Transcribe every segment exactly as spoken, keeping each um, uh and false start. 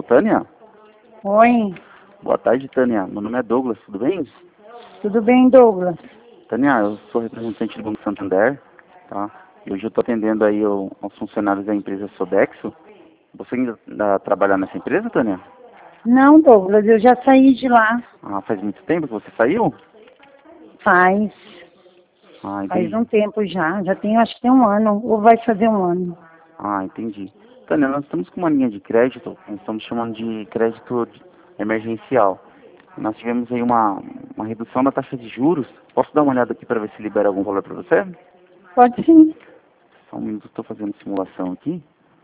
Tânia? Oi, Boa tarde, Tânia. Meu nome é Douglas, tudo bem? tudo bem, Douglas? Tânia, eu sou representante do Banco Santander, tá? E hoje eu estou atendendo aí o- aos funcionários da empresa Sodexo. Você ainda ainda trabalha nessa empresa, Tânia? Não, Douglas, eu já saí de lá Ah, faz muito tempo que você saiu? faz, Ah, faz entendi. um tempo já, já tem, acho que tem um ano, ou vai fazer um ano. Ah, entendi. Tânia, nós estamos com uma linha de crédito, nós estamos chamando de crédito de- emergencial. Nós tivemos aí uma, uma redução da taxa de juros. Posso dar uma olhada aqui para ver se libera algum valor para você? Pode sim. Só um minuto, estou fazendo simulação aqui.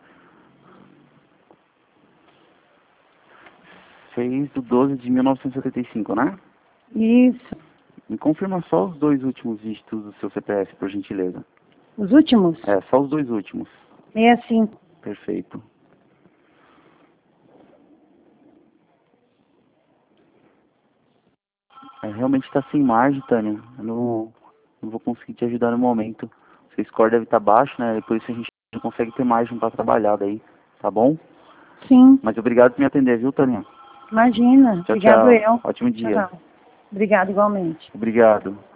seis do doze de mil novecentos e setenta e cinco, né? Isso. Me confirma só os dois últimos dígitos do seu C P F, por gentileza. Os últimos? É, só os dois últimos. sessenta e cinco. Perfeito. É, realmente está sem margem, Tânia. Eu não, não vou conseguir te ajudar no momento. Seu score deve estar baixo, né? E por isso a gente não consegue ter margem para trabalhar daí, tá bom? Sim, Mas obrigado por me atender, viu, Tânia? imagina. Tchau, Obrigado tchau. eu. Ótimo dia. Tchau. Obrigado igualmente. Obrigado.